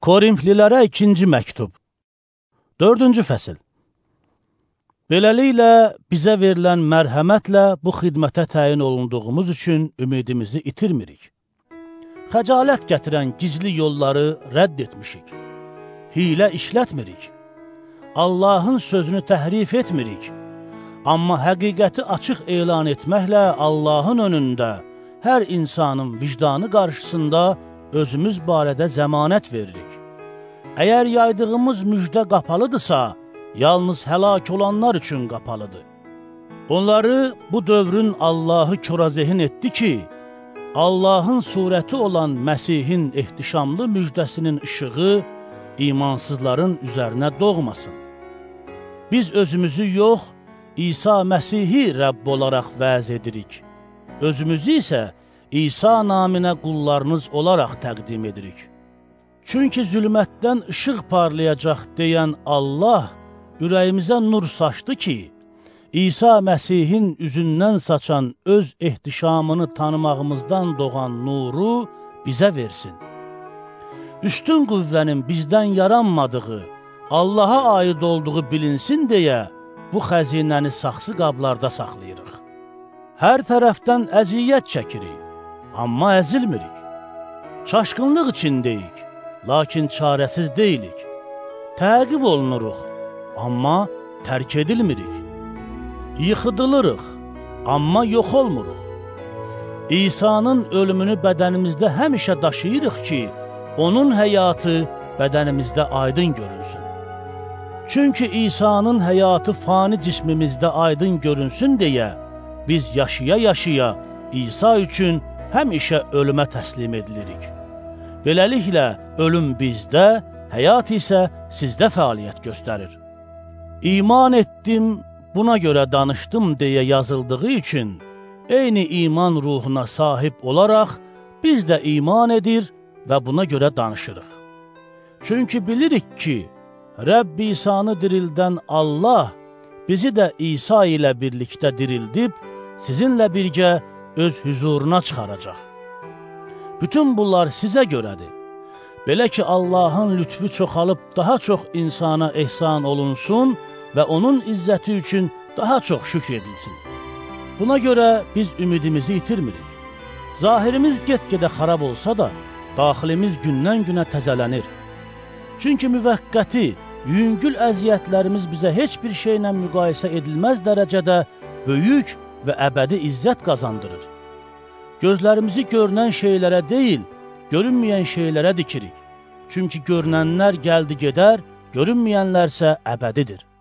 Korinflilərə 2-ci məktub 4-cü fəsil. Beləliklə, bizə verilən mərhəmətlə bu xidmətə təyin olunduğumuz üçün ümidimizi itirmirik. Xəcalət gətirən gizli yolları rədd etmişik. Hilə işlətmirik. Allahın sözünü təhrif etmirik. Amma həqiqəti açıq elan etməklə Allahın önündə, hər insanın vicdanı qarşısında özümüz barədə zəmanət veririk. Əgər yaydığımız müjdə qapalıdırsa, yalnız həlak olanlar üçün qapalıdır. Onları bu dövrün Allahı körazehin etdi ki, Allahın surəti olan Məsihin ehtişamlı müjdəsinin işığı imansızların üzərinə doğmasın. Biz özümüzü yox, İsa Məsihi Rəbb olaraq vəz edirik. Özümüzü isə İsa naminə qullarınız olaraq təqdim edirik. Çünki zülmətdən işıq parlayacaq deyən Allah ürəyimizə nur saçdı ki, İsa Məsihin üzündən saçan öz ehtişamını tanımağımızdan doğan nuru bizə versin. Üstün qüvvənin bizdən yaranmadığı, Allaha aid olduğu bilinsin deyə bu xəzinəni saxsı qablarda saxlayırıq. Hər tərəfdən əziyyət çəkirik, amma əzilmirik. Çaşqınlıq içindəyik, lakin çarəsiz deyilik. Təqib olunuruq, amma tərk edilmirik. Yıxıdılırıq, amma yox olmuruq. İsa'nın ölümünü bədənimizdə həmişə daşıyırıq ki, onun həyatı bədənimizdə aydın görünsün. Çünki İsa'nın həyatı fani cismimizdə aydın görünsün deyə, biz yaşaya-yaşaya İsa üçün həmişə ölümə təslim edilirik. Beləliklə, ölüm bizdə, həyat isə sizdə fəaliyyət göstərir. İman etdim, buna görə danışdım deyə yazıldığı üçün, eyni iman ruhuna sahib olaraq, biz də iman edir və buna görə danışırıq. Çünki bilirik ki, Rəbb İsa'nı dirildən Allah bizi də İsa ilə birlikdə dirildib, sizinlə birgə öz hüzuruna çıxaracaq. Bütün bunlar sizə görədir. Belə ki, Allahın lütfü çoxalıb daha çox insana ehsan olunsun və onun izzəti üçün daha çox şükr edilsin. Buna görə biz ümidimizi itirmirik. Zahirimiz get-gedə xarab olsa da, daxilimiz gündən-günə təzələnir. Çünki müvəqqəti, yüngül əziyyətlərimiz bizə heç bir şeylə müqayisə edilməz dərəcədə böyük və əbədi izzət qazandırır. Gözlərimizi görünən şeylərə deyil, görünməyən şeylərə dikirik. Çünki görünənlər gəldi gedər, görünməyənlərsə əbədidir.